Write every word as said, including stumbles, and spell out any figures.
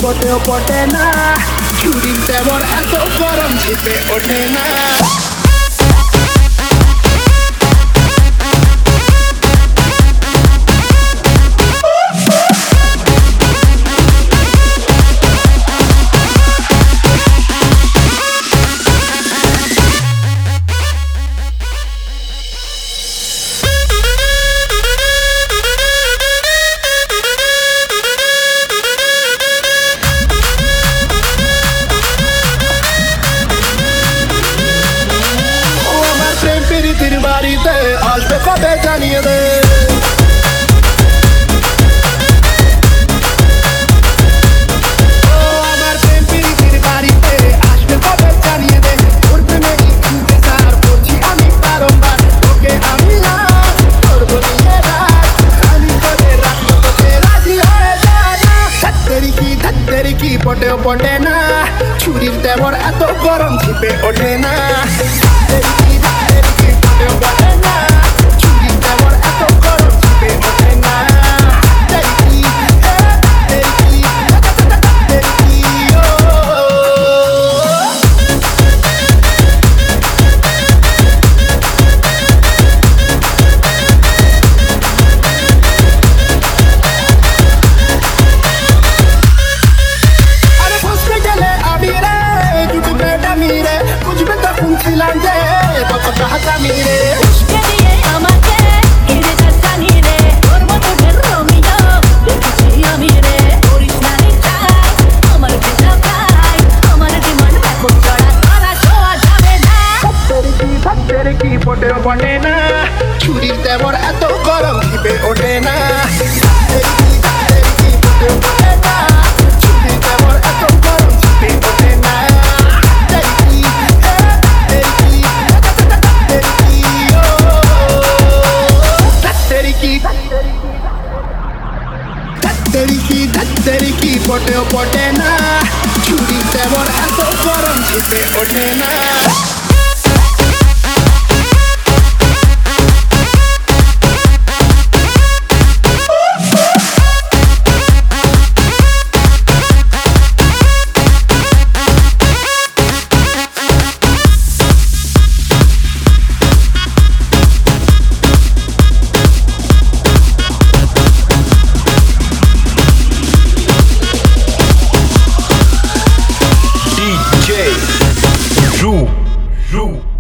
পটেও পটে না, ছুরির দেবর এত গরম ঝেপে ওঠে না। প্রীতির বাড়িতে আসবে কবে জানিয়ে দে। আমার প্রেম প্রীতির বাড়িতে আসবে কবে জানিয়ে দে। তোর প্রেমে ইন্তজার করছি আমি বারংবার, তোকে আমি না করবো নিয়ে রাত, আমি তোকে রাখবো তোকে রাজি হয়ে যা না। ধাত্তেরি কি ধাত্তেরি কি পটেও পটে না, ছুরির দেবর এত গরম ঝেপে ওঠে না। পটেও পটে না, ছুরির দেবর এত গরম ঝেপে ওঠে না। পটেও পটে না, ছুরির দেবর এত গরম ঝেপে ওঠে না। ধাত্তেরি কি পটেও পটে না, ছুরির দেবর এত গরম ঝেপে ওঠে না। D J Ru Ru